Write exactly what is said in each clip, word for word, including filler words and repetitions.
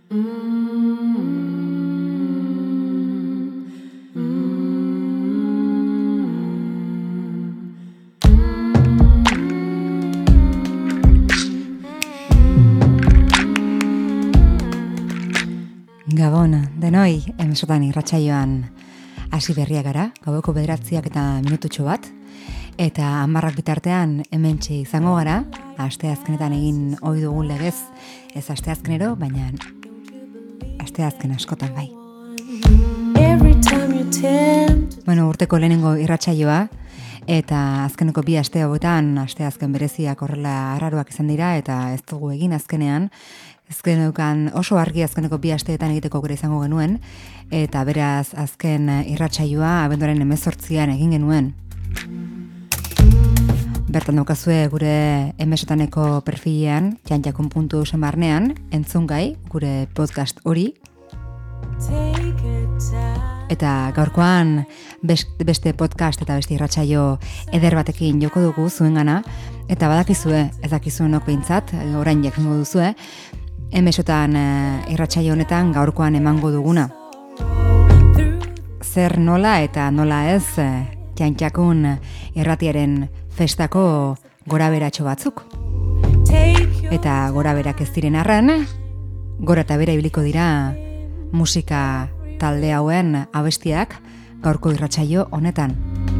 Gabon, denoi, emesotan irratsaioan hasi berriak gara, gaueko bederatziak eta minututxo bat, eta hamarrak bitartean hementxe izango gara, asteazkenetan egin ohi dugun legez, ez asteazkenero, baina asteazken askotan bai. Bueno, urteko lehenengo irratsaioa, eta azkeneko bi aste hauetan asteazken bereziak horrela arraroak izan dira, eta ez dugu egin azkenean, Azkenekan oso argi azkeneko bi asteetan egiteko aukera izango genuen, eta beraz azken irratsaioa abenduaren hemezortzian egin genuen. Bertan daukazue gure emesotaneko perfilean, janjakun puntu eusen barnean, entzungai gure podcast hori. Eta gaurkoan beste podcast eta beste irratsaio eder batekin joko dugu zuengana, eta badakizue, ez dakizuenok behintzat, orain jakingo duzue, Emesotan uh, irratsaio honetan gaurkoan emango duguna. Zer nola eta nola ez uh, jantjakun irratiaren festako goraberatxo batzuk. Eta goraberak ez diren arren, gora eta bera ibiliko dira musika talde hauen abestiak gaurko irratsaio honetan.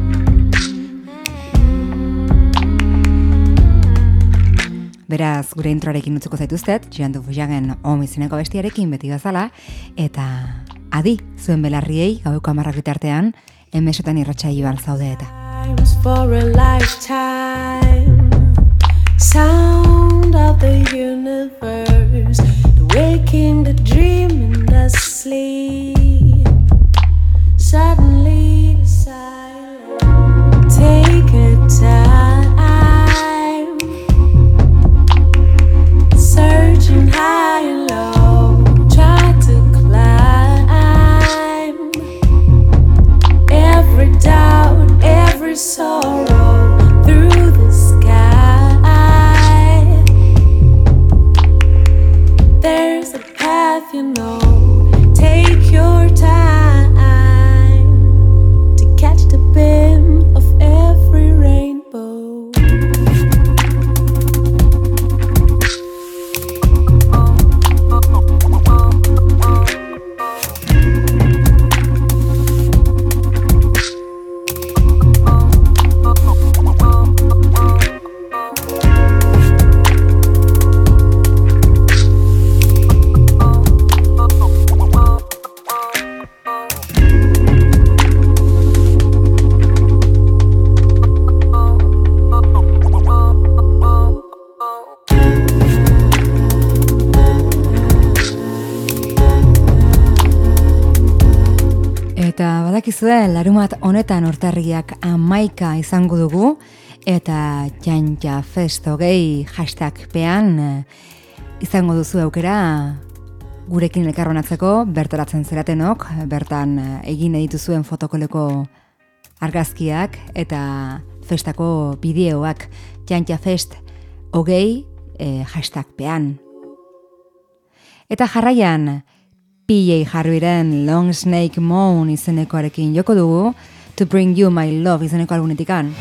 Beraz, gure introarekin utzuko zaituztet, Joan du Fujagen Omi izeneko bestiarekin beti bezala, eta adi, zuen belarriei, gaueko hamarrak bitartean, emesotan irratsaioan zaude eta. For a lifetime, sound of the universe, the waking, the dream, and the sleep, suddenly the silence, take a time. Searching high and low, try to climb every doubt, every sorrow through the sky. There's a path you know, take your time to catch the beam of every rainbow. Badakizue, larumat honetan urtarriak hamaika izango dugu, eta Janja Fest hogei hashtagpean izango duzu aukera gurekin elkarronatzeko, bertaratzen zeratenok, bertan egin edituzuen fotokoleko argazkiak eta festako bideoak Janja Fest hogei eh, hashtagpean. Eta jarraian, P J Harveyren Long Snake Moan izenekoarekin joko dugu, To Bring You My Love izeneko albunetikan.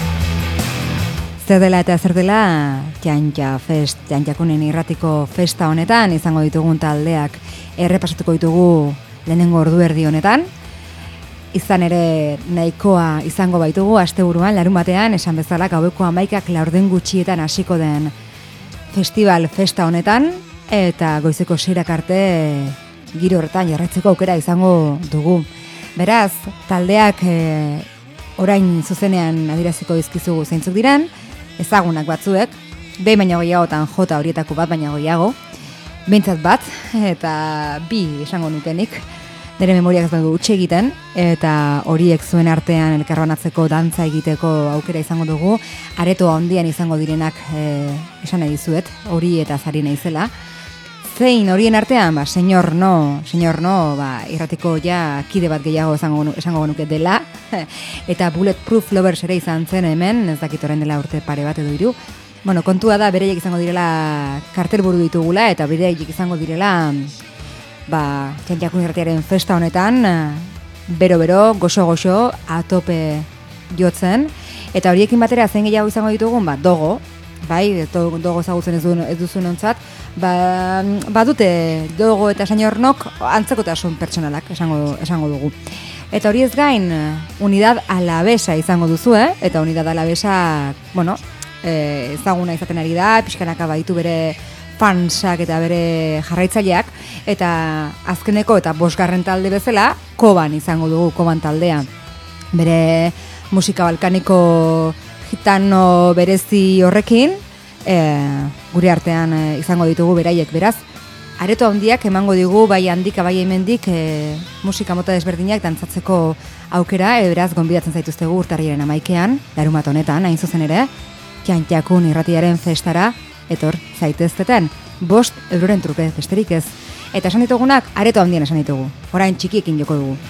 Zer dela eta zer dela, Janja Fest, Janjakunen irratiko festa honetan, izango ditugun taldeak errepasatuko ditugu lehenengo ordu erdi honetan. Izan ere nahikoa izango baitugu asteburuan, larun batean, esan bezala gaueko hamaikak laurden gutxietan hasiko den festival festa honetan, eta goizeko seirak arte giro horretan jarraitzeko aukera izango dugu. Beraz, taldeak e, orain zuzenean adiraziko dizkizugu zeintzuk diren, ezagunak batzuek, behin baina gehiagotan jota horietako bat baina gehiago, behintzat bat, eta bi esango nukenik, nire memoriak ez dugu utxe egiten, eta horiek zuen artean elkarronatzeko dantza egiteko aukera izango dugu, areto handian izango direnak e, esan nahi dizuet, hori eta zari naizela. Zein horien artean, ba, senyor no, senyor no, ba, irratiko ja kide bat gehiago esango, esango nuke dela, eta Bulletproof Lovers ere izan zen hemen, ez dakit orain dela urte pare bat edo hiru. Bueno, kontua da bereiek izango direla kartelburu ditugula, eta bereiek izango direla ba, Txantxakun irratiaren festa honetan, bero-bero, goxo-goxo, atope jotzen, eta horiekin batera zein gehiago izango ditugun, ba, dogo, bai, dogo ezagutzen ez, du, ez duzun ontzat, ba, badute dogo eta seniornok antzekotasun pertsonalak esango, esango dugu. Eta hori ez gain, unidad alabesa izango duzu, eh? Eta unidad alabesa, bueno, eh, ezaguna izaten ari da, pixkanaka baitu bere fansak eta bere jarraitzaileak, eta azkeneko eta bosgarren talde bezala, Koban izango dugu, Koban taldea. Bere musika balkaniko gitano berezi horrekin, e, gure artean e, izango ditugu beraiek, beraz, areto handiak emango digu bai handika bai hemendik e, musika mota desberdinak dantzatzeko aukera, e, beraz, gonbidatzen zaituztegu urtarriaren amaikean, larumat honetan, hain zuzen ere, Txantxakun irratiaren festara, etor zaitezteten, bost euroren truke, besterik ez. Eta esan ditugunak, areto handien esan ditugu, orain txikiekin joko dugu.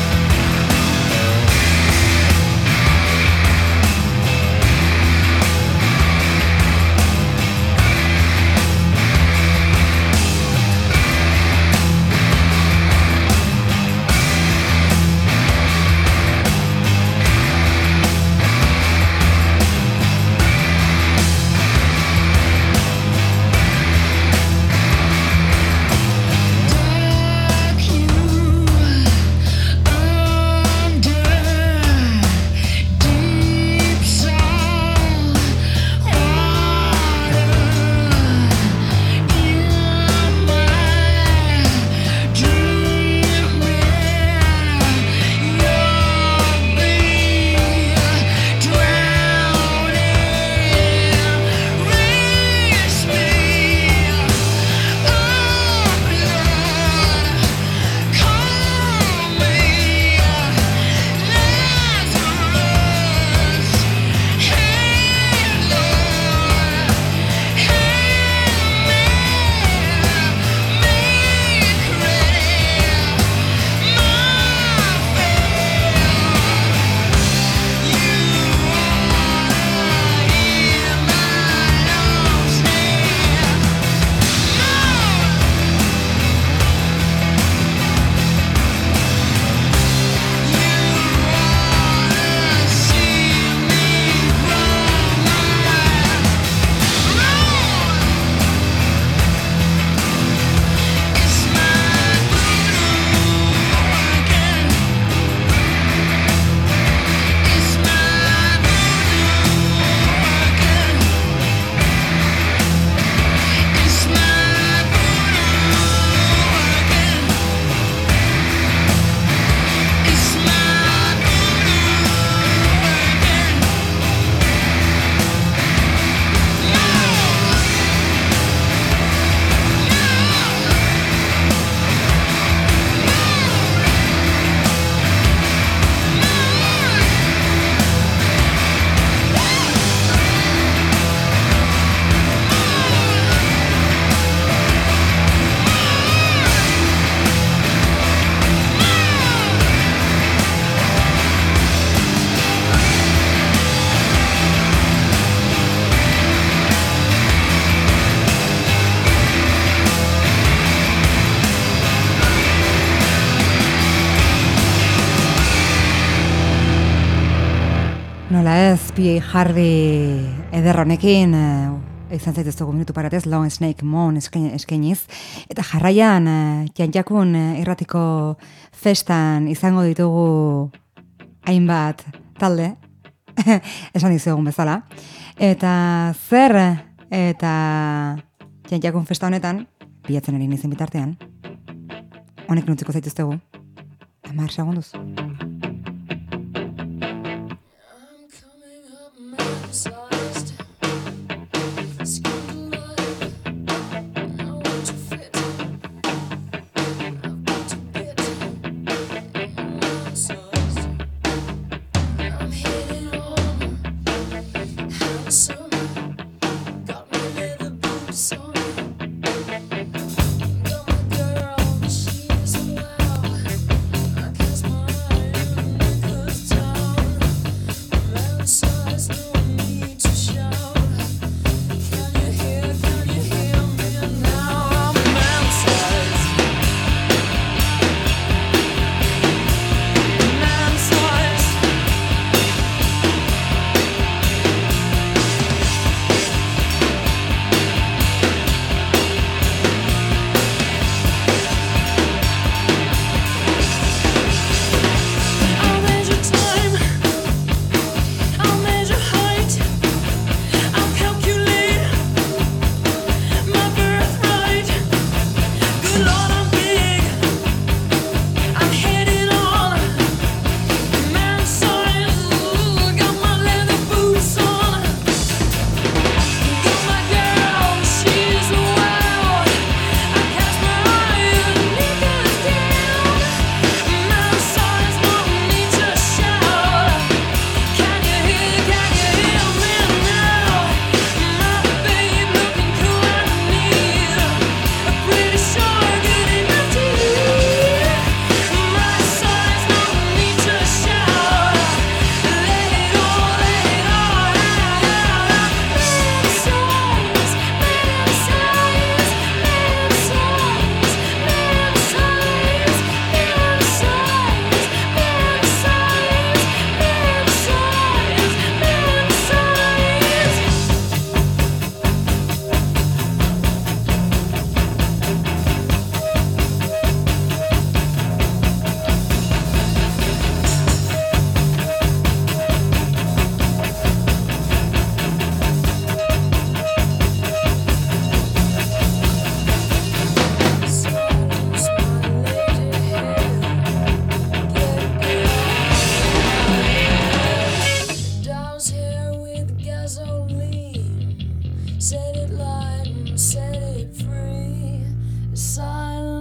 Nola ez, P A Harvey ederronekin, e, izan zaiteztugu minutu paratez, Long Snake Moon eskainiz, eta jarraian, e, Txantxakun irratiko festan izango ditugu hainbat talde, esan dizuegun bezala, eta zer, eta Txantxakun festa honetan, bilatzen ari nizien bitartean, honek nuntziko zaituztegu, hamar segunduz. Got my girl, she's loud. I kiss my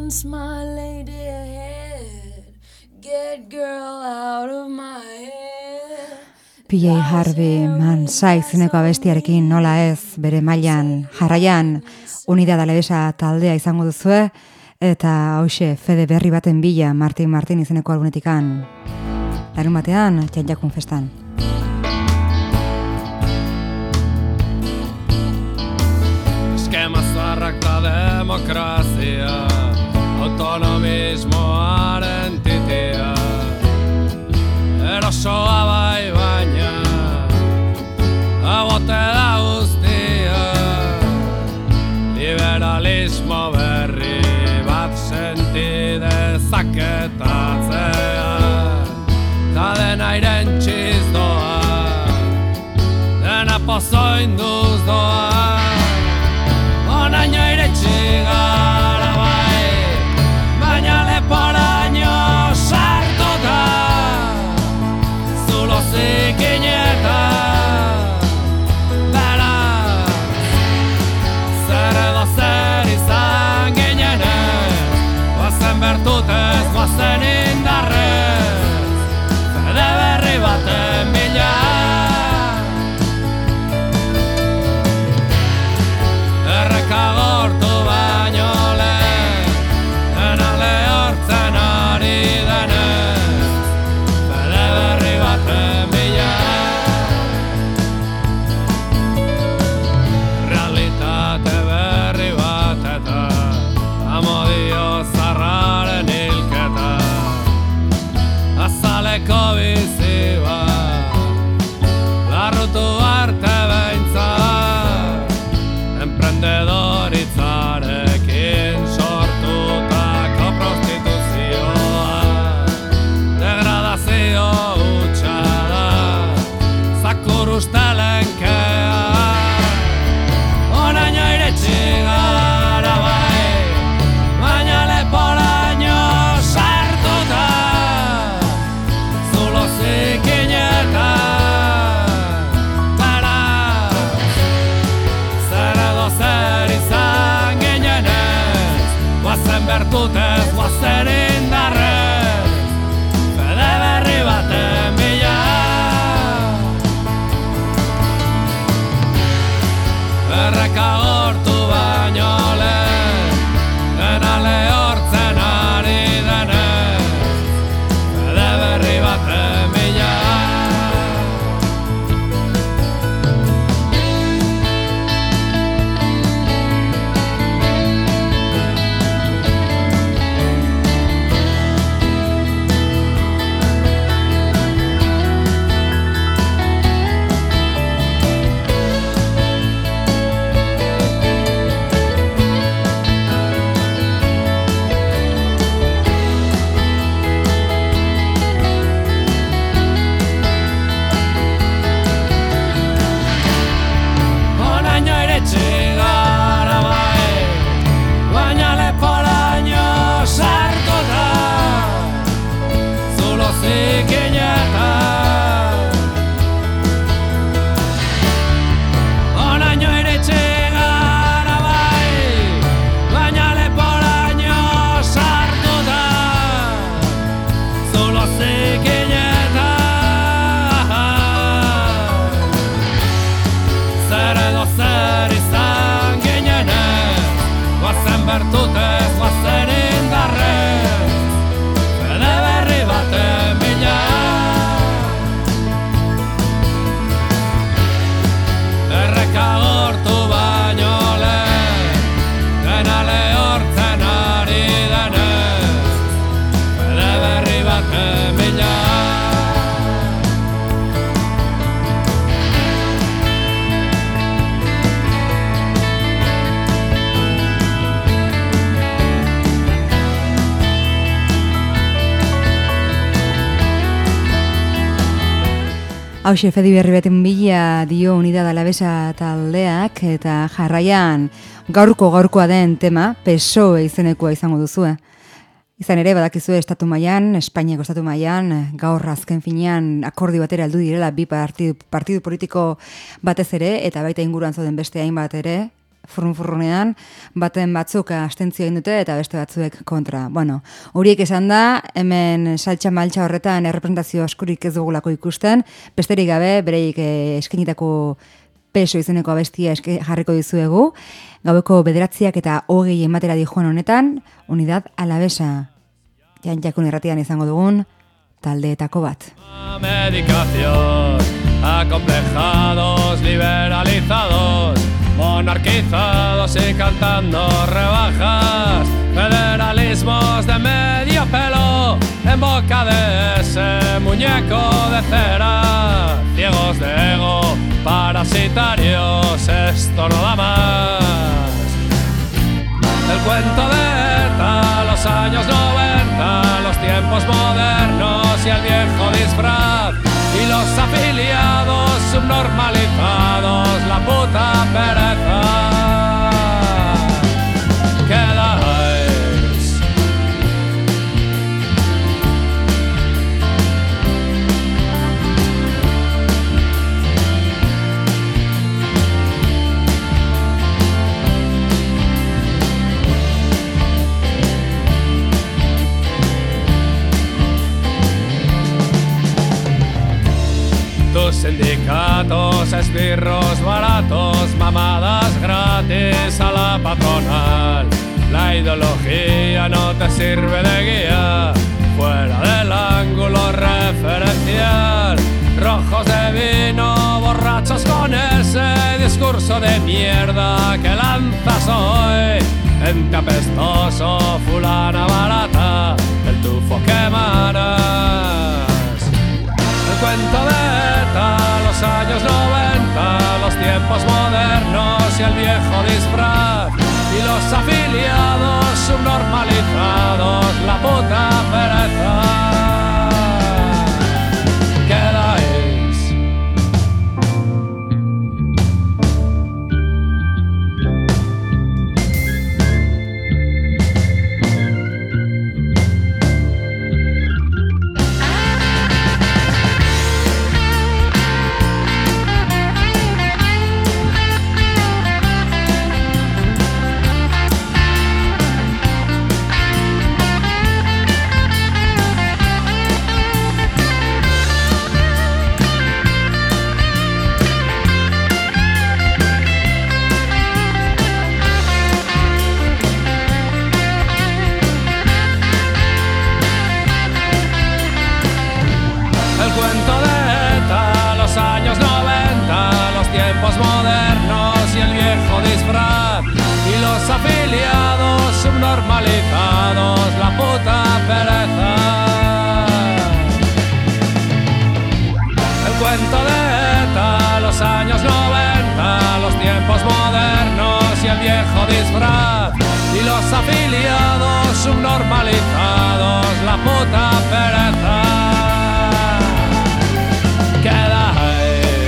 once my lady ahead. Get girl out of my head. P J Harvey Mansa izeneko abestiarekin nola ez bere mailan jarraian Unidad Alavesa taldea izango duzue eta hoxe Fede berri baten bila Martin Martin izeneko albumetikan larun batean Txantxakun festan. Eskema zarrak ta demokrazia, autonomismoaren titia, erosoa bai baina, agote da guztia, liberalismo berri bat senti dezaketatzea, ta dena irentxiz doa, dena pozoinduz doa, onaino irentxi gara bai, baina leporaino sartuta, zulo zikineta, beraz, zer edo zer izan ginenez, guazen bertutez, guazen indarrez, fede berri baten bila. Errekagortu baino lehen, dena lehortzen ari denez, fede berri baten bila. Realitate berri bat eta amodio zarraren hilketa, azaleko bizi bat, larrutu arte behintzat, emprendedoritzarekin sortutako prostituzioa, degradazio hutsa da, zakur ustelenkea, onaino iretsi gara bai, baina leporaino sartuta, zulo zikineta, zer izan ginenez, guazen bertutez, guazen indarrez, fede berri baten bila. Errekagortu baino lehen, dena lehortzen ari denez, fede berri baten bila. Bertutez, guazen indarrez, fede berri baten bila. Errekagortu baino lehen, dena lehortzen ari denez, fede berri baten bila. Hauxe Fedi berri beten bila dio Unidad Alavesa taldeak eta jarraian gaurko gaurkoa den tema P S O E izenekoa izango duzue. Izan ere badakizue estatu mailan, Espainiako estatu mailan, gaur azken finean akordio batera heldu direla bi partidu, partidu politiko batez ere eta baita inguruan zauden beste hainbat ere furrun-furrunean, baten batzuk abstentzio egin dute eta beste batzuek kontra. Bueno, horiek esan da, hemen saltxa maltxa horretan errepresentazio askorik ez dugulako ikusten, besterik gabe, bereik eskenitako peso izeneko abestia eske jarriko dizuegu, gaueko bederatziak eta hogei ematera dijoan honetan, Unidad Alavesa, Jantjakun irratian izango dugun, taldeetako bat. Medicación, acomplejados, liberalizados, monarquizados y cantando rebajas, federalismos de medio pelo en boca de ese muñeco de cera, ciegos de ego, parasitarios, esto no da más. El cuento de ETA, los años noventa, los tiempos modernos y el viejo disfraz, y los afiliados subnormalizados, la puta pereza. Quedáis. Tus sindicatos, esbirros baratos, mamadas gratis a la patronal. La ideología no te sirve de guía, fuera del ángulo referencial. Rojos de vino, borrachos con ese discurso de mierda que lanzas hoy. Ente apestoso, fulana barata, el tufo que emanas. El cuento de ETA, los años noventa, los tiempos modernos y el viejo disfraz, y los afiliados subnormalizados, la puta pereza. Quedáis. Modernos y el viejo disfraz, y los afiliados subnormalizados, la puta pereza. El cuento de ETA, los años noventa, los tiempos modernos y el viejo disfraz, y los afiliados subnormalizados, la puta pereza. Quedáis.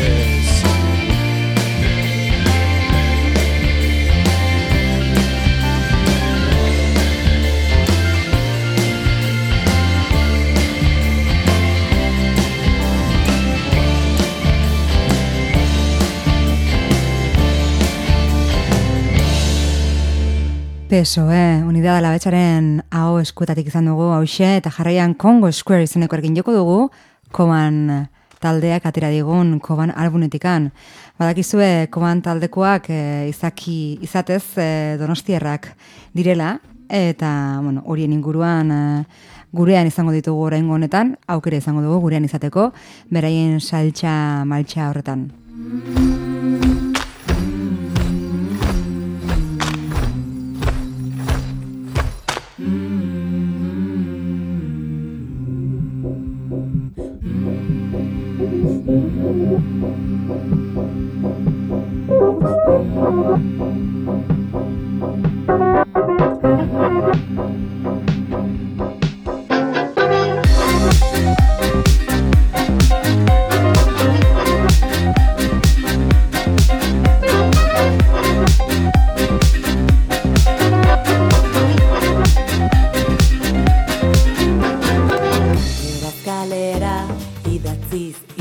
P S O E, Unidad Alavesaren aho eskuetatik izan dugu hauxe, eta jarraian Congo Square izeneko erkin joko dugu, Koban taldeak atera digun Koban albumetikan. Badakizue Koban taldekoak e, izaki izatez e, donostierrak direla, eta bueno, horien inguruan e, gurean izango ditugu oraingo honetan, aukera izango dugu gurean izateko, beraien saltxa maltxa horretan.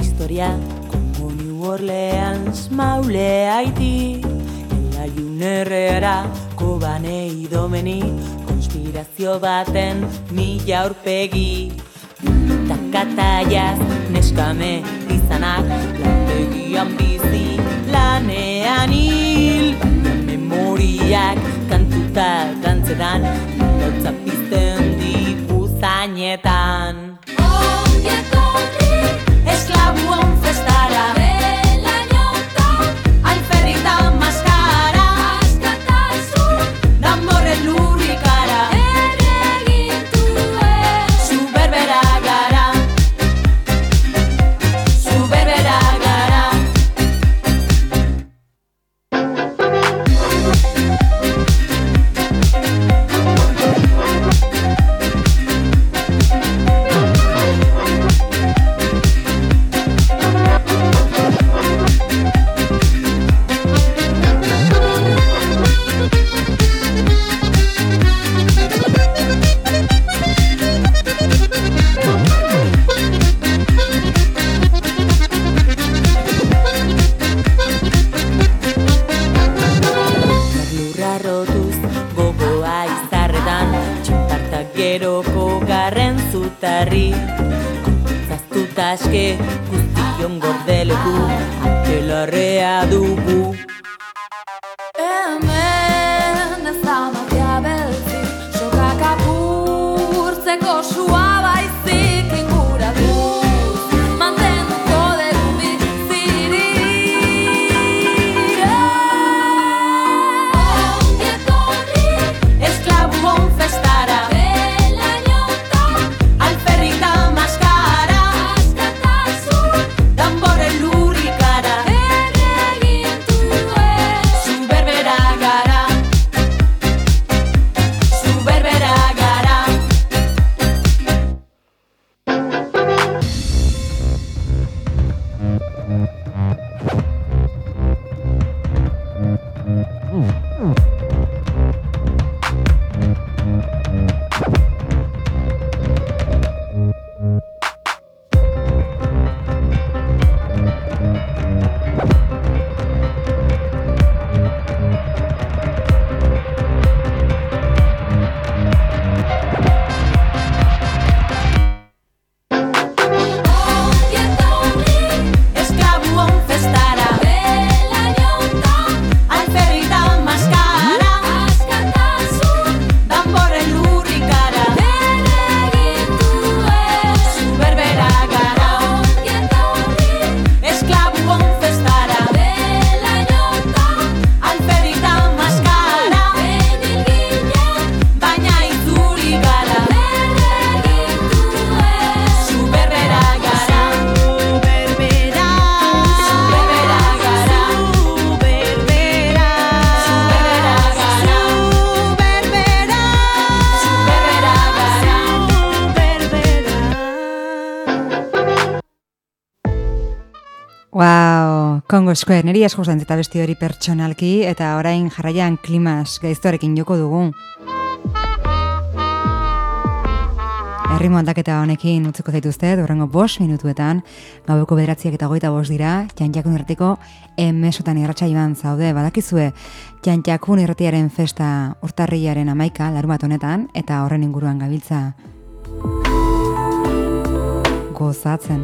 Como New Orleans, Maule, Haití, en la Juner inspirazio baten mila aurpegi. Takataiaz neskame izanak, lantegian bizi, lanean hil. Memoriak kantuta dantzetan, gautza pizten digu zainetan. Ongi etorri, esklabuon festara, alferrita maskara, askatasun, danborren lurrikara, erregintuen, zu berbera gara, zu berbera gara. Lurra rotuz gogoa izarretan, txinpartak geroko garren zutarri. Zaztuta aske guztion gordeleku, akelarrea dugu. hemen ez da magia beltzi, sokak apurtzeko sua baizik inguratuz, mantenduko dugu bizirik. Ongi etorri, Esklabuon festara, alferrita maskara, askatasun, danborren lurrikara, erregintuen, zu berbera gara, zu berbera gara. ongi etorri, Esklabuon festara, alferrita maskara, askatasun, danborren lurrikara, erregintuen, zu berbera gara. ongi etorri, Esklabuon festara, alferrita maskara, behin hil ginen, baina itzuli gara, erregintuen, zu berbera gara. Zu berbera, zu berbera gara, zu berbera, zu berbera gara, zu berbera, zu berbera. Wow, Congo Square, niri asko gustatzen eta besti hori pertsonalki, eta orain jarraian Klimas gaiztoarekin joko dugu. Errimo aldaketa honekin utziko zaituzte, durrengo bost minutuetan, gaueko bederatziak eta goita bost dira, Jantjakun irratiko emesotan irratsaioan zaude, badakizue, Jantjakun irratiaren festa urtarrilaren amaika, larunbat honetan, eta horren inguruan gabiltza gozatzen.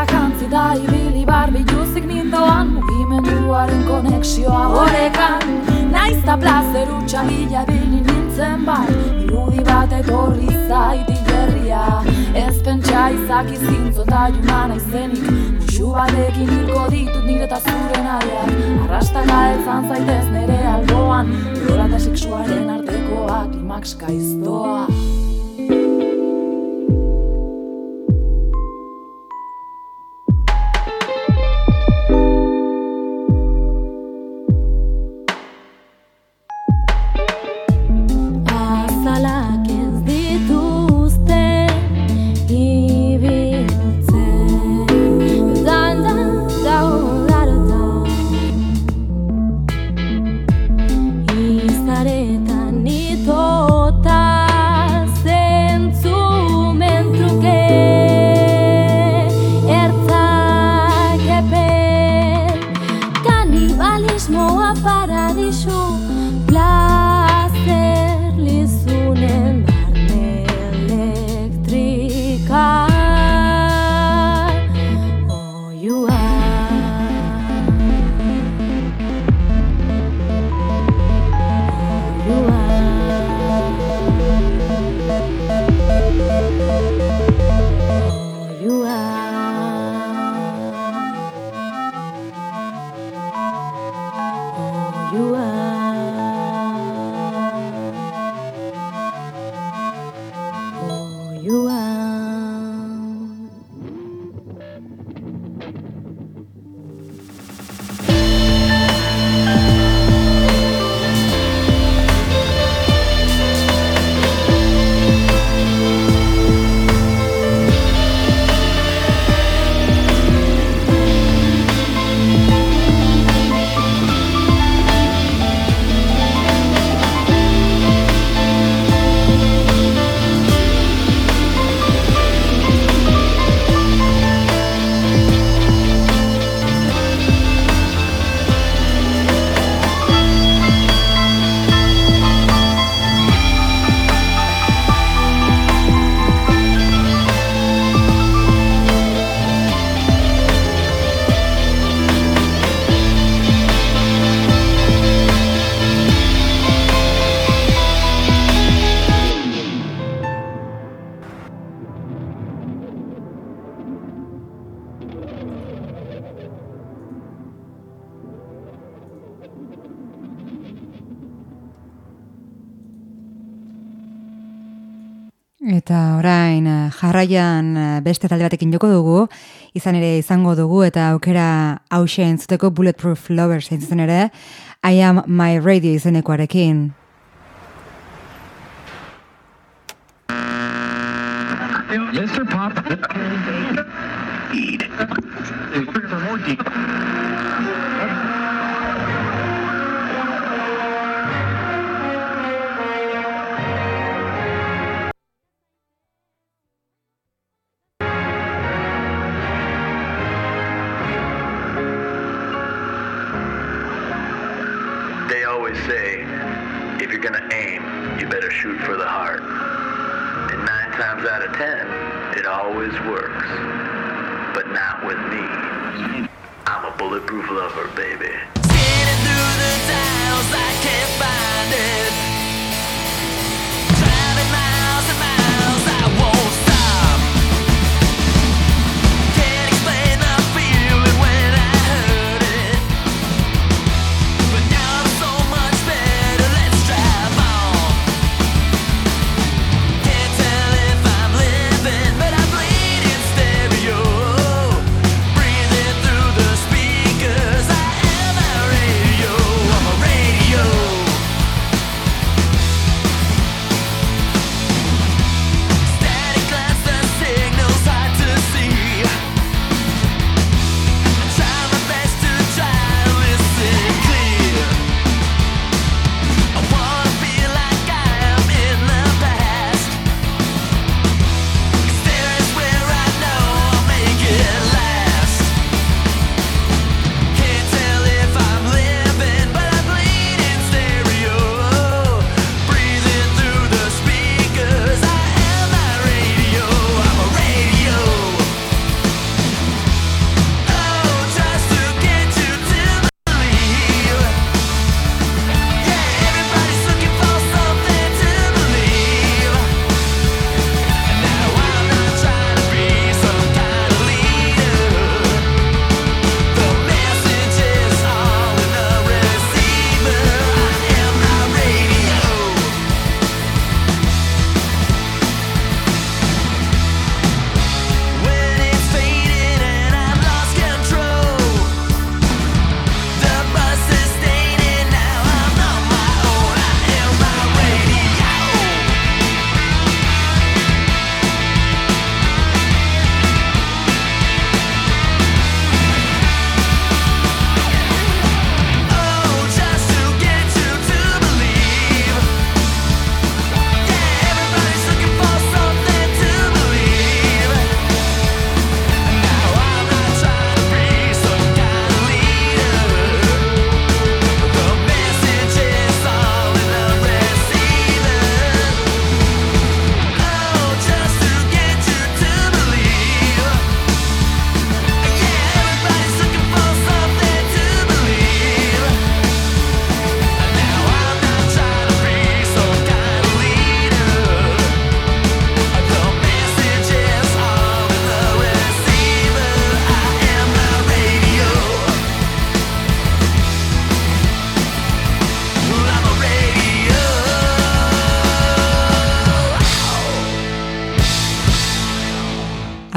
jantzi da ibili barbiluzik nindoan, mugimenduaren konexioa horekan. Naizta plazer utxa bila ibili nintzen bai, irudi bat etorri zait hilerria. Ez pentsa izaki zintzo eta juna naizenik, musu batekin hilko ditut nire eta zure nahiak. Arrastaka eltzan zaitez nere alboan, lola eta sexuaren artekoa klimaks gaiztoa. Eta orain jarraian beste talde batekin joko dugu, izan ere izango dugu eta aukera hauxe entzuteko Bulletproof Lovers entzuten ere, I Am My Radio izenekoarekin. mister Pop. They always say, if you're gonna aim, you better shoot for the heart. And nine times out of ten, it always works. But not with me. I'm a bulletproof lover, baby. Scanning through the dials, I can't find it. Driving miles and miles, I won't stop. Can't explain the feeling when I heard it. But now I'm so much better, let's drive on. Can't tell if I'm living, but I bleed in stereo. Breathing through the speakers, I am a radio. I'm a radio.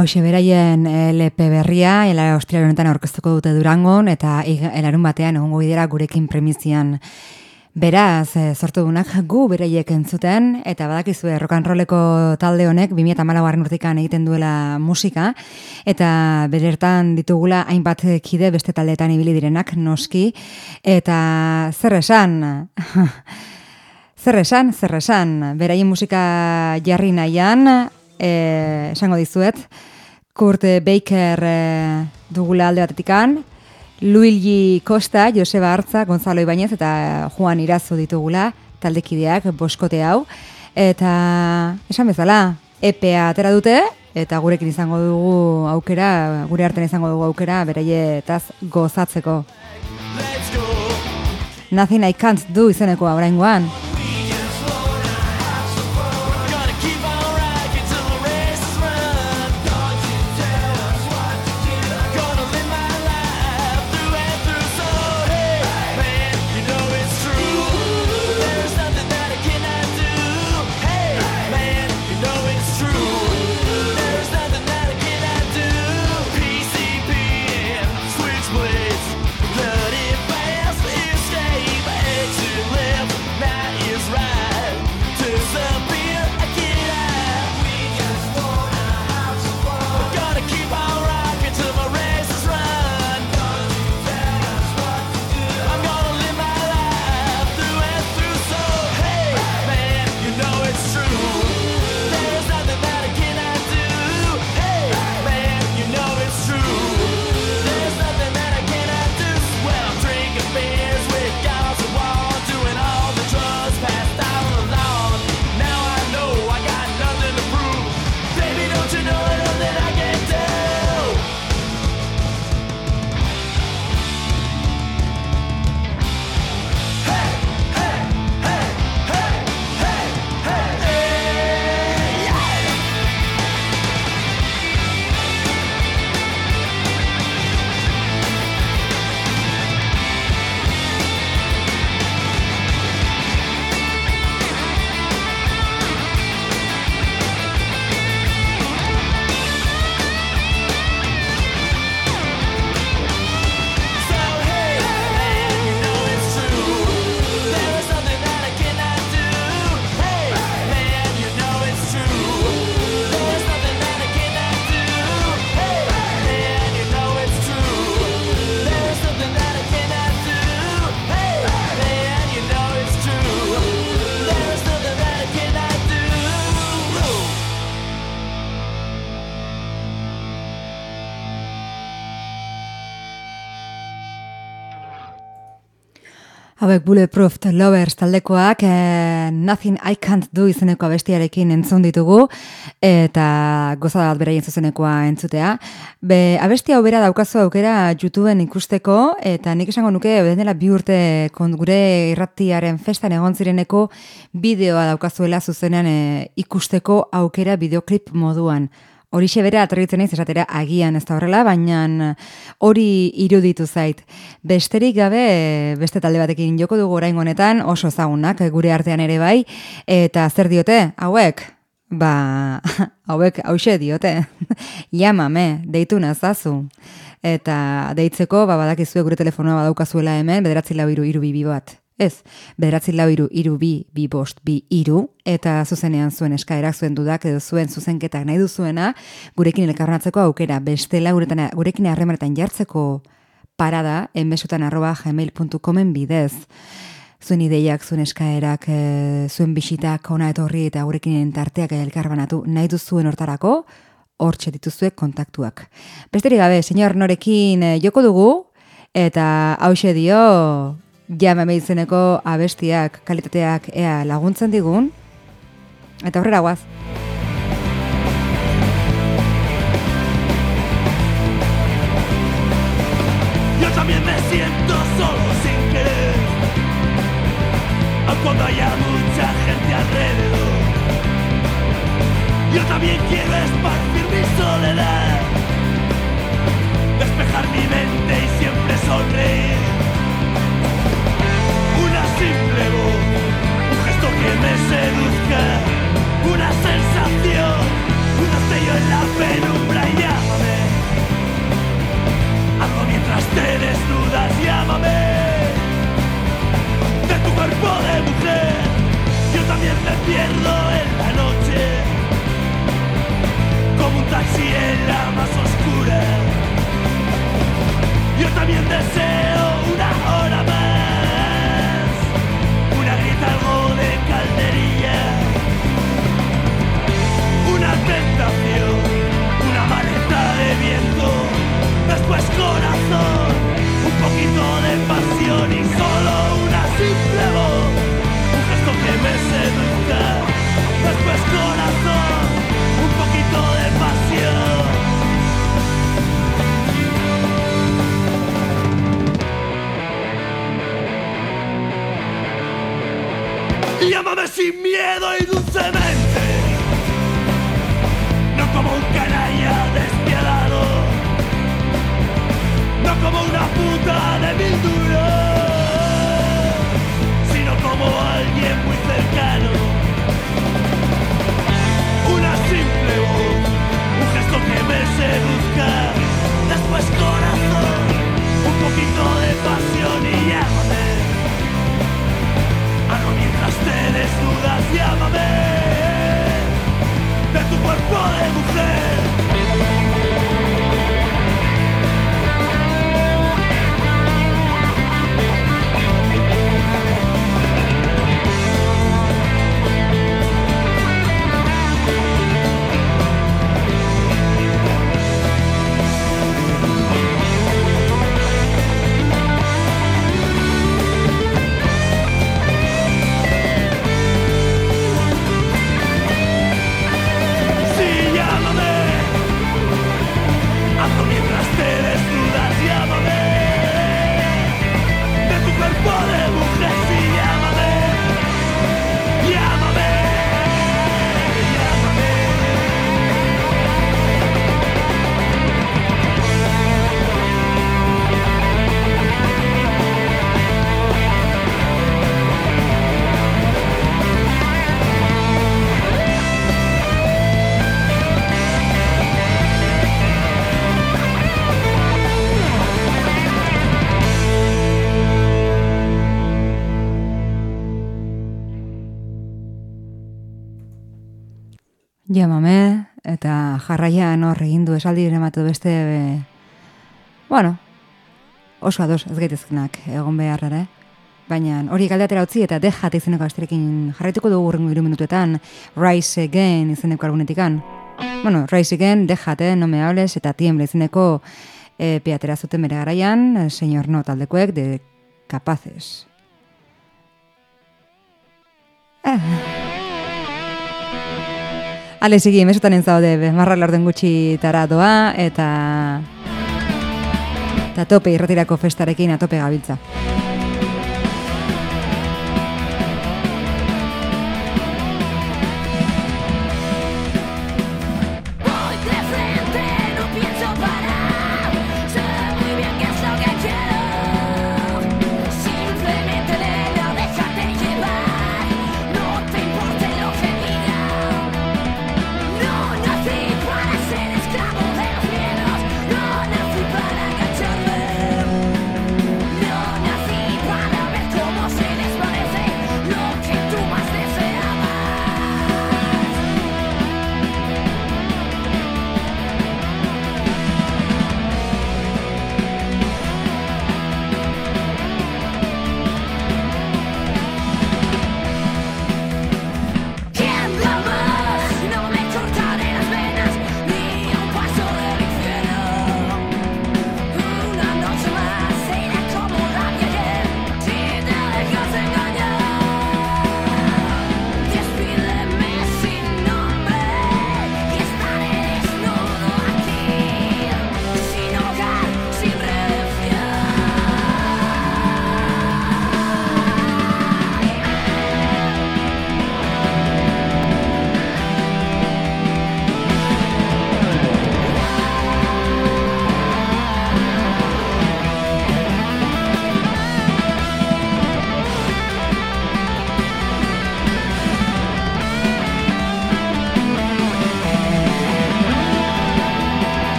Hauxe beraien L P berria, ela ostiral honetan aurkeztuko dute Durangon, eta elarun batean egongo bidera gurekin premizian. Beraz, e, sortu dunak gu beraiek entzuten, eta badakizue rock and rolleko talde honek bi mila hamalaugarrena urtean egiten duela musika, eta berertan ditugula hainbat kide beste taldeetan ibili direnak noski, eta zer esan... zer esan, zer esan, beraien musika jarri nahian, e, esango dizuet, Kurt Baker e, dugula alde batetikan, Luigi Costa, Joseba Artza, Gonzalo Ibañez eta Juan Irazo ditugula taldekideak boskote hau. Eta esan bezala, E P A atera dute, eta gurekin izango dugu aukera, gure artean izango dugu aukera, beraietaz gozatzeko. Nothing I Can't Do izenekoa oraingoan. Hauek Bulletproof Lovers taldekoak, eh, Nothing I Can't Do izeneko abestiarekin entzun ditugu, eta goza bat beraien zuzenekoa entzutea. Be, abesti hau bera daukazu aukera YouTubeen ikusteko, eta nik esango nuke, beden dela bi urte gure irratiaren festan egon zireneko bideoa daukazuela zuzenean eh, ikusteko aukera bideoklip moduan. Horixe bera aterritzen naiz esatera agian ez da horrela, baina hori iruditu zait. Besterik gabe, beste talde batekin joko dugu oraingo honetan, oso ezagunak gure artean ere bai, eta zer diote? Hauek? Ba, hauek hauxe diote. Llámame, deitu nazazu. Eta deitzeko, ba, badakizue gure telefonoa badaukazuela hemen, bederatzi lau iru iru bi bi bat. Ez, bederatzi lau iru iru bi bi bost bi iru, eta zuzenean zuen eskaerak, zuen dudak edo zuen zuzenketak nahi duzuena, gurekin elkarnatzeko aukera, bestela guretan, gurekin harremanetan jartzeko parada, enbesutan arroba gmail puntu comen bidez. Zuen ideiak, zuen eskaerak, e, zuen bisitak, ona etorri eta gurekin tarteak elkarbanatu nahi duzuen hortarako, hortxe dituzue kontaktuak. Besterik gabe, senyor norekin e, joko dugu, eta hauxe dio... Llámame izeneko abestiak, kalitateak ea laguntzen digun, eta aurrera guaz. Yo también me siento solo sin querer, aun cuando haya mucha gente alrededor. Yo también quiero esparcir mi soledad, despejar mi mente y siempre sonreír. Una simple voz, un gesto que me seduzca, una sensación, un destello en la penumbra y esté desnuda, llámame. De tu cuerpo de mujer, yo también me pierdo en la noche, como un taxi en la más oscura. Yo también deseo una hora más, una grita, algo de calderilla, una tentación, una maleta de viento, después corazón, un poquito de pasión y solo una simple voz, un gesto que me seduzca, después corazón, un poquito de pasión. Llámame sin miedo y dulcemente, no como un canalla despiadado, no como una puta de mil duros, sino como alguien muy cercano. Una simple voz, un gesto que me seduzca, después corazón, un poquito de pasión y llámame. Algo mientras te desnudas, llámame. De tu cuerpo de mujer. Llámame, eta jarraian hor egin du esaldi ematu beste, be, bueno, oso ados ez gaitezkenak egon behar ere. Baina hori galdatera utzi eta dejat izeneko asterekin jarraituko dugu hurrengo hiru minutuetan Rise Again izeneko albumetikan. Bueno, Rise Again, dejate, no me hables, eta tiemble izeneko e, peatera zuten bere garaian, el señor no taldekoek de Capaces. Ah. Ale, sigi, mesotan entzaude, marra lorden gutxi tara doa, eta eta tope irratirako festarekin atope gabiltza. No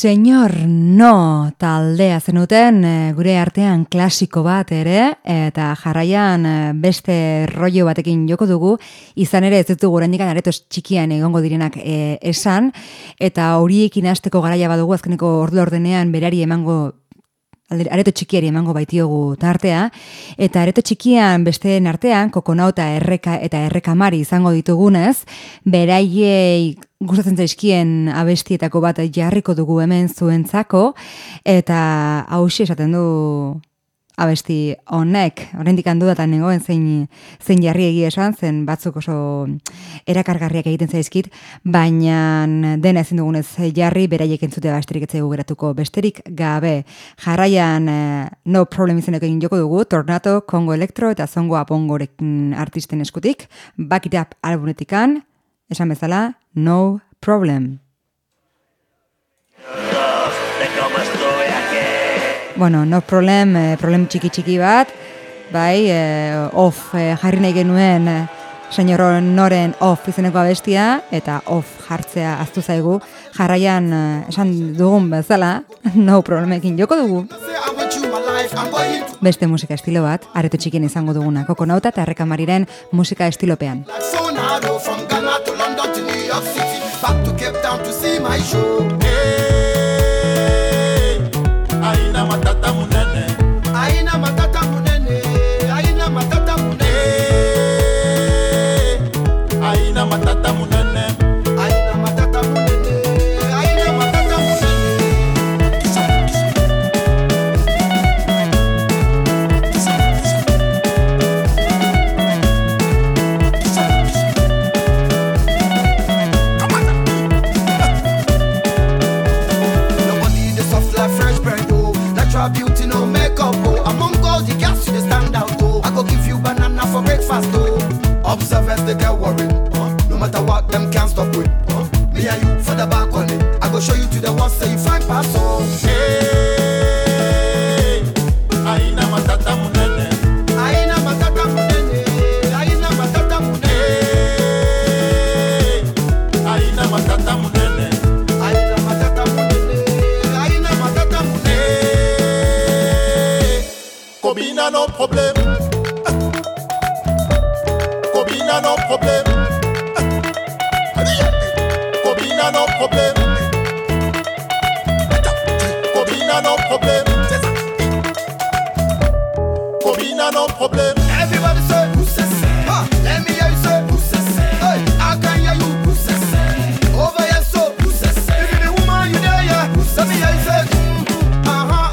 Señor No taldea zenuten gure artean klasiko bat ere, eta jarraian beste rollo batekin joko dugu, izan ere ez ditugu oraindik areto txikian egongo direnak e, esan, eta horiekin hasteko garaia badugu azkeneko ordu ordenean berari emango areto txikiari emango baitiogu tartea, eta areto txikian besteen artean kokonauta erreka eta errekamari izango ditugunez, beraiei gustatzen zaizkien abestietako bat jarriko dugu hemen zuentzako, eta hauxe esaten du abesti honek, oraindik handudatan nengoen zein, zein jarri egia esan, zen batzuk oso erakargarriak egiten zaizkit, baina dena ezin dugunez jarri, beraiek entzutea besterik etzaigu geratuko besterik gabe. Jarraian No Problem izenekoin joko dugu, Tornado, Kongo Elektro eta Zongo Apongorekin artisten eskutik, Back It Up albumetikan, esan bezala, No Problem. Bueno, No Problem, eh, problem txiki-txiki bat, bai, eh, off eh, jarri nahi genuen eh, Señor Noren off izeneko abestia, eta off jartzea aztu zaigu, jarraian eh, esan dugun bezala, No Problemekin joko dugu. Beste musika estilo bat, areto txikien izango duguna, kokonauta eta errekamariren musika estilopean. Aina matata munene, aina matata munene, aina matata munene, aina matata munene, aina matata munene, aina matata nobody the soft like fresh bread. Beauty no makeup, oh. Among girls the girls you stand out, oh. I go give you banana for breakfast, oh. Observe as they get worried, uh. No matter what them can't stop with, uh. Me and you for the back on it. I go show you to the world so you find pass, oh. Hey, aina matata munene, aina matata munene, aina matata munene, aina matata munene, aina matata munene, aina matata munene. Kobina no problem, Kobina no problem, Kobina no problem, Kobina no problem, Kobina no problem. Everybody say who says, ha, let me hear you say who says, hey, I can hear you who says, over here so who says, if you the woman you there, yeah, who says, let me hear you say, uh-huh.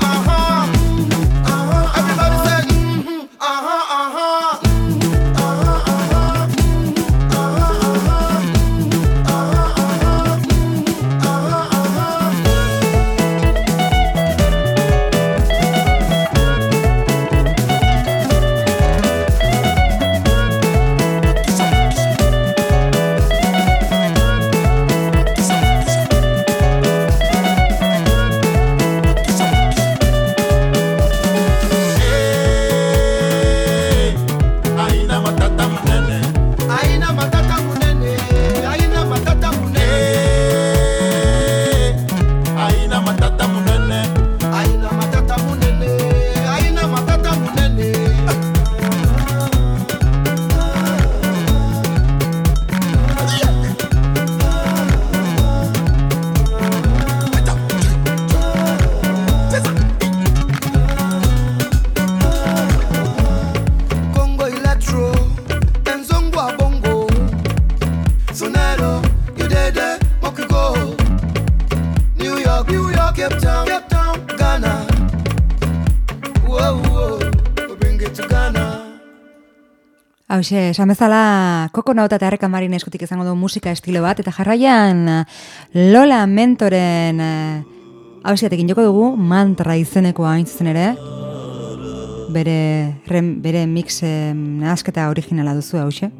Hauxe, esan bezala, kokonauta eta errekamarin eskutik izango du musika estilo bat, eta jarraian Lola Mentoren hausiatekin joko dugu, Mantra izenekoa hain zuzen ere, bere, rem, bere mix eh, nahasketa originala duzu hauxe.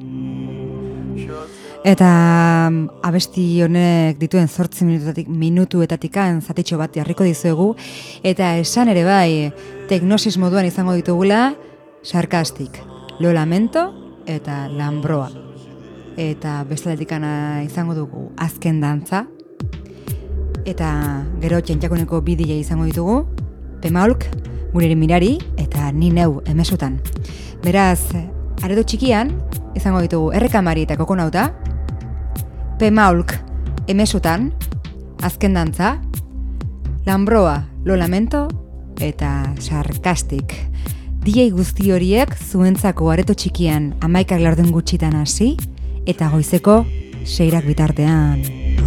Eta abesti honek dituen zortzi minutuetatik, minutuetatikan zatitxo bat jarriko dizuegu, eta esan ere bai, teknosis moduan izango ditugula, Sarkastik, Lo Lamento eta Lambroa. Eta bestaletikana izango dugu Azken Dantza. eta gero txantxakuneko bi D J izango ditugu, Pemaulk, Gureri Mirari eta ni neu emesutan. Beraz, areto txikian izango ditugu Errekamari eta Kokonauta, Pemaulk emesutan, Azken Dantza, Lambroa, Lo Lamento eta Sarkastik. D J guzti horiek zuentzako areto txikian hamaikak laurden gutxitan hasi eta goizeko seirak bitartean.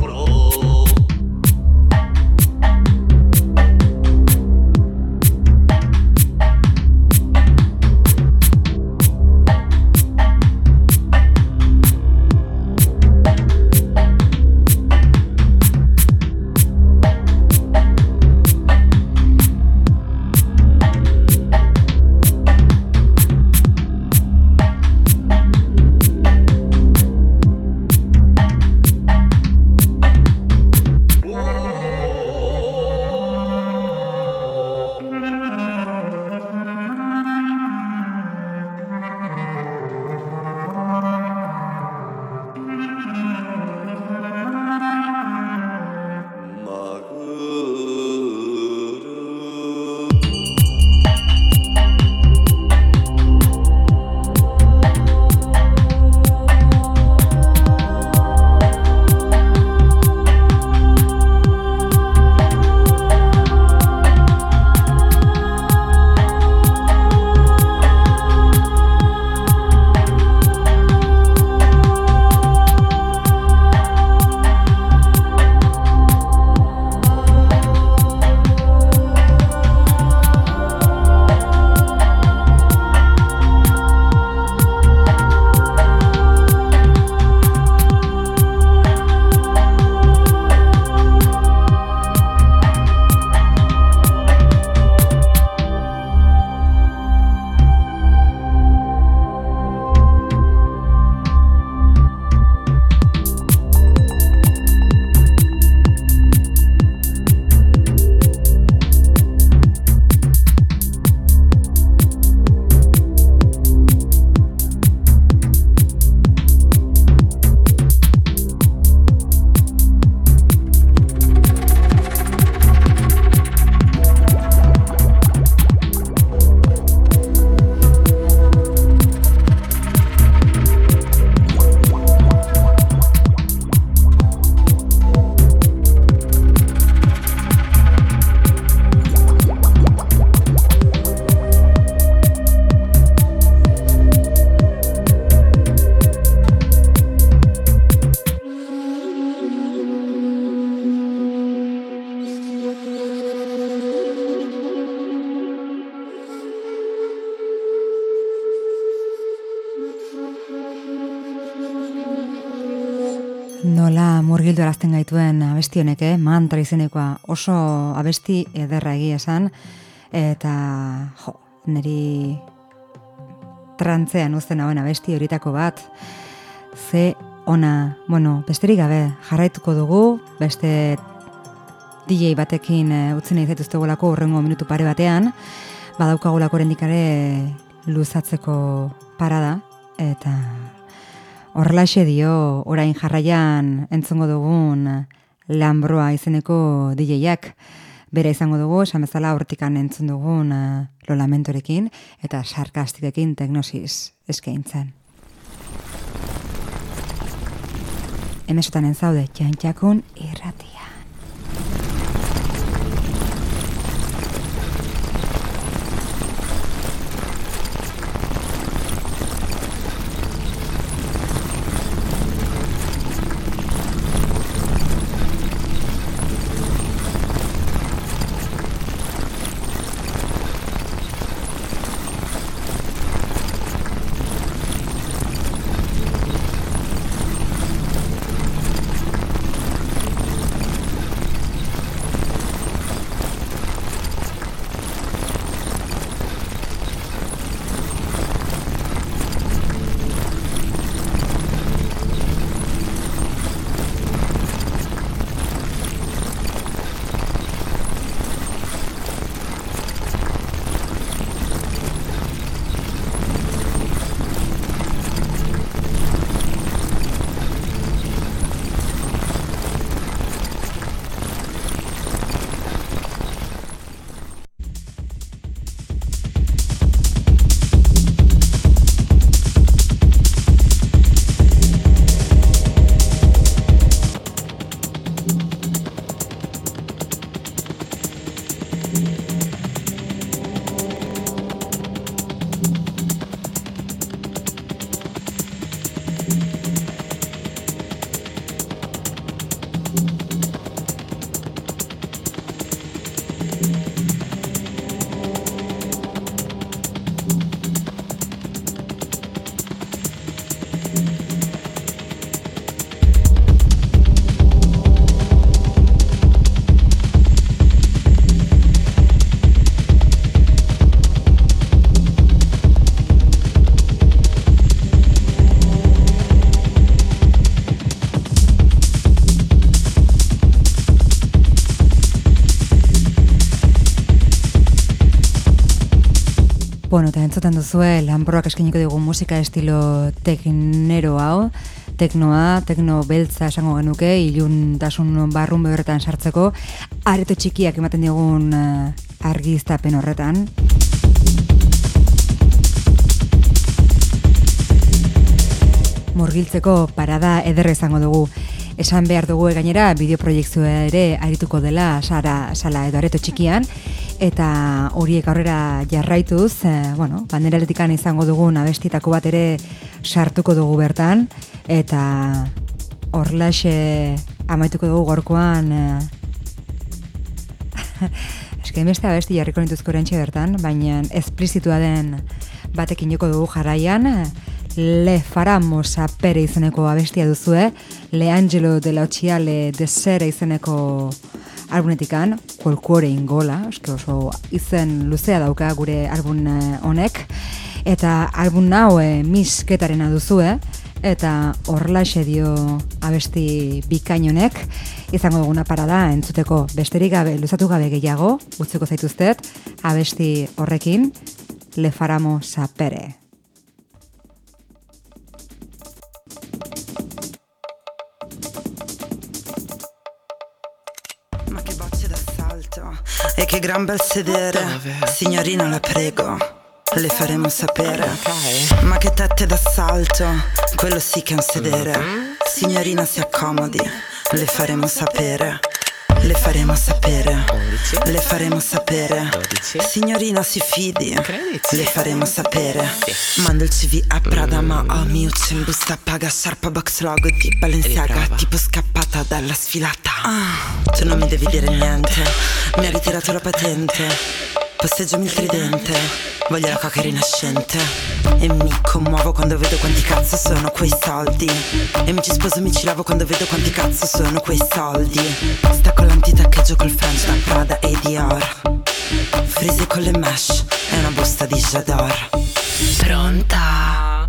Nola murgildu arazten gaituen abesti honek, eh? Mantra izenekoa oso abesti ederra egia esan, eta jo, niri trantzean uzten hauen abesti horitako bat, ze ona, bueno, besterik gabe jarraituko dugu, beste D J batekin e, utzen nahi zaituztegolako urrengo minutu pare batean, badaukagolako oraindik ere luzatzeko parada, eta horrelaxe dio orain jarraian entzongo dugun Lambroa izeneko D J-ak. Bera izango dugu, esan bezala hortikan entzun dugun uh, Lo Lamentorekin eta Sarkastikekin Teknosis eskaintzen. Emesotan entzaude Txantxakun irratia. Bueno, eta entzuten duzue, Lanbroak eskainiko digu musika estilo teknero hau, teknoa, tekno beltza esango genuke, iluntasun barrun behorretan sartzeko, areto txikiak ematen digun uh, argiztapen horretan. Murgiltzeko parada ederra izango dugu. Esan behar dugu gainera bideoproiektzioa ere arituko dela sara, sala edo areto txikian, eta horiek aurrera jarraituz, eh, bueno, banderaletikan izango dugun abestitako bat ere sartuko dugu bertan, eta horlaxe amaituko dugu gorkoan, eh, eske beste abesti jarriko nituzko orentxe bertan, baina esplizitua den batekin joko dugu jarraian, Le Faramo Sapere izeneko abestia duzue, Le Angelo della Occhiale de Sere izeneko albumetikan, Cuore Ingola, eske oso izen luzea dauka gure album honek, eta album hau e, misketarena duzue, eta horlaxe dio abesti bikain honek, izango duguna parada entzuteko besterik gabe, luzatu gabe gehiago, utziko zaituztet, abesti horrekin, Le Faramo Sapere. E che gran bel sedere, signorina la prego, le faremo sapere. Ma che tette d'assalto, quello sì che è un sedere. Signorina si accomodi, le faremo sapere. Le faremo sapere, le faremo sapere. Signorina si fidi, le faremo sapere. Mando il C V a Prada ma ho Miuccia in busta paga, Sharpa box logo di Balenciaga, tipo scappata dalla sfilata. Ah, tu non mi devi dire niente, mi ha ritirato la patente, posteggiami il tridente, voglio la coca rinascente. E mi commuovo quando vedo quanti cazzo sono quei soldi, e mi ci sposo e mi ci lavo quando vedo quanti cazzo sono quei soldi. Stacco l'antitaccheggio col French da Prada e Dior, frise con le mesh e una busta di J'adore. Pronta?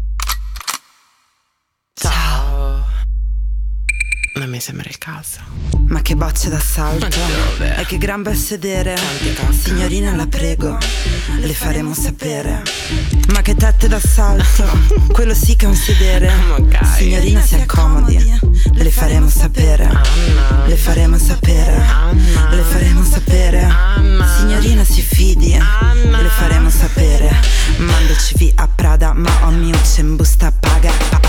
Ciao. Non mi sembra il caso. Ma che bocce d'assalto, e che gran bel sedere. Signorina la prego, le faremo sapere. Ma che tette d'assalto, quello sì che è un sedere. Signorina si accomodi, le faremo sapere. Le faremo sapere, le faremo sapere. Signorina si fidi, le faremo sapere. Mando C V a Prada ma ho Miuccia in busta paga.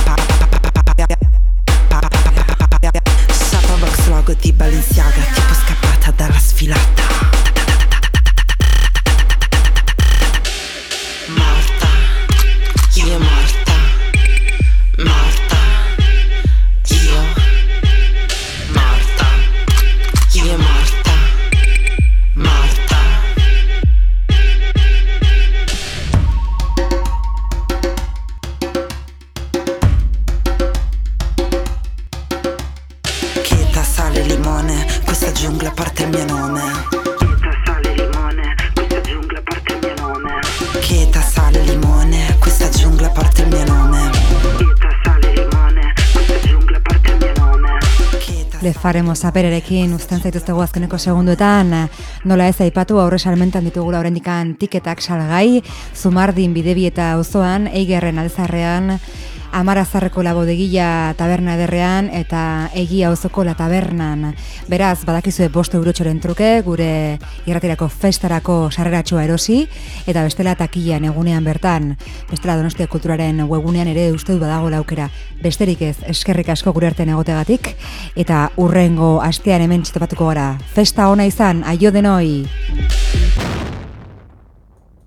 Box logo di Balenciaga, tipo scappata dalla sfilata. Morta, io morta, morta, io morta, io morta, morta. Questa giungla porta il mio nome. Cheta, sale, limone, questa giungla porta il mio nome. Cheta, sale, limone, questa giungla porta il mio nome. Cheta, sale, limone, questa giungla porta il mio nome. Le faremo sapererekin uzten zaituztegu azkeneko segunduetan, nola ez aipatu aurre salmentan ditugula oraindikan tiketak salgai, Zumardin Bidebieta auzoan, Eigerren Altzarrean, Amarazarreko La Bodeguilla taberna ederrean eta Egia auzoko La Tabernan. Beraz, badakizue bost eurotxoren truke, gure irratirako festarako sarreratxoa erosi, eta bestela takilan egunean bertan, bestela Donostia Kulturaren webunean ere uste du badago laukera. Besterik ez, eskerrik asko gure artean egotegatik, eta urrengo astean hemen txitopatuko gara. Festa ona izan, aio denoi!